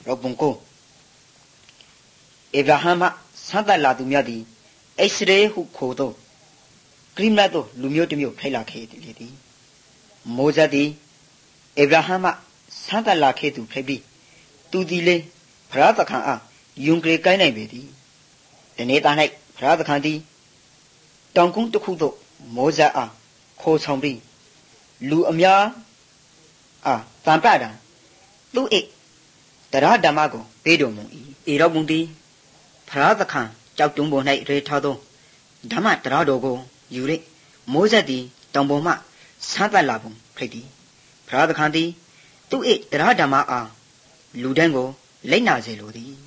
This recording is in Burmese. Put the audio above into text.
ရောပုံကိုဧဗြဟံမှဆန်းသက်လာသူများသည်အိစရေဟုခေါ်သောဂရိမတ်သောလူမျိုးတစ်မျိုးထိုက်လာခဲ့သည်မောဇက်သည်ဧဗြဟံမှဆန်းသက်လာခဲ့သူဖြစ်ပြီးသူသည်လေဖရာသခင်အားယုံကြည်ကိုင်းနိုင်ပေသည်ဒီနေ့သား၌ဖရာသခင်သည်တောင်ကုန်းတစ်ခုသို့မောဇက်အားခေါ်ဆောင်ပြီးလူအများအားတန်ပတာသူ၏တရားဓမ္မကိုပေးတော်မူ၏ဧရောဘုံသည်ဖရာသခင်ကြောက်တုံးပေါ်၌ရေထားသောဓမ္မတရားတော်ကိုယူ၍မောဇက်သည်တောင်ပေါ်မှဆန်းသက်လာပုံဖြစ်သည်ဖရာသခင်သည်သူ၏တရားဓမ္မအားလူတိုင်းကိုလိမ့်နာစေလိုသည်